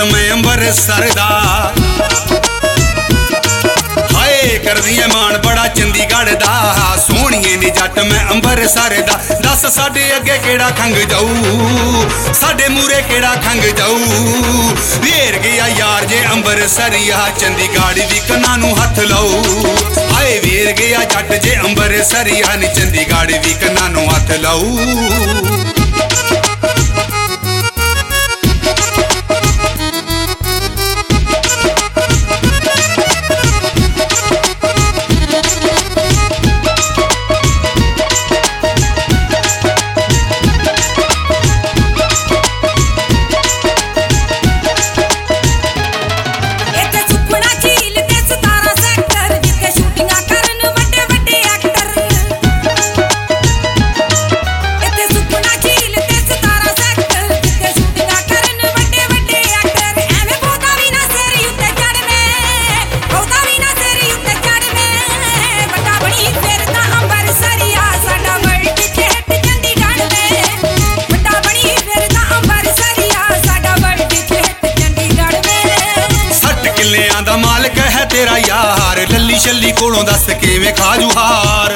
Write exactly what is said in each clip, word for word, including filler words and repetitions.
मैं अंबरसर दा हाय कर दिए मान बड़ा चंडीगढ़ दा सोहणिए नी जट मैं अंबरसर दा दस साडे अगे केड़ा खंग जाऊ साडे मूरे केड़ा खंग जाऊ वेर गया यार जे अंबरसरिया चंडीगढ़ दी कन्ना नू हथ लाऊ हाय वेर गया जट जे अंबरसरिया नी चंडीगढ़ दी कन्ना नू हथ लाऊ मालिक है तेरा यार लली शली कोलों दस किवें खाजू हार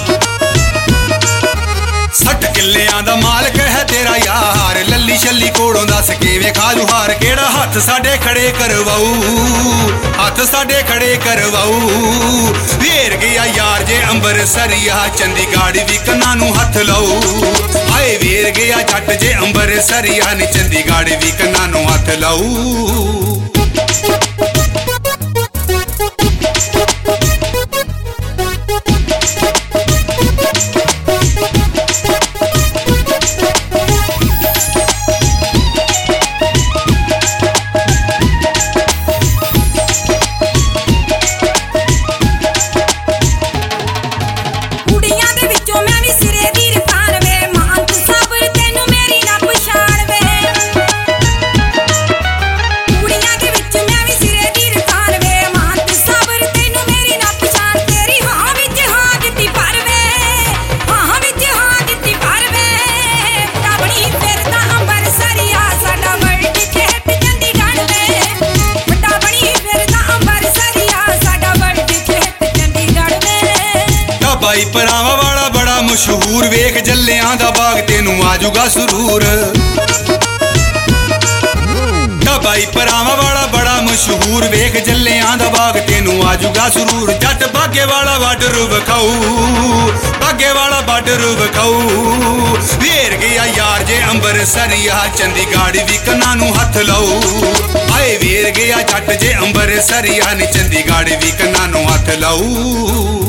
सठ किल्लियां दा मालिक है तेरा यार लली शली कोलों दस किवें खाजू हार केड़ा हथ साडे खड़े करवाऊ हथ साडे खड़े करवाऊ वेर गया यार जे अंबरसरिया चंडीगढ़ दी कन्ना नू हथ लाऊ हाय वेर गया जट जे अंबरसरिया नी चंडीगढ़ दी कन्ना नू हथ लाऊ भाई परावा वाला बड़ा मशहूर वेख जल्लियां दा बाग तेनू आजूगा सुरूर भाई परावा वाला बड़ा मशहूर वेख जल्लियां दा बाग तेनू आजूगा सुरूर जट बागे वाला बार्डर विखाऊ बागे वाला बार्डर विखाऊ वेर गया यार जे अंबरसरिया चंडीगढ़ दी कन्ना नू हथ लाऊ हाय वेर गया जट जे अंबरसरिया नी चंडीगढ़ दी कन्ना नू हथ लाऊ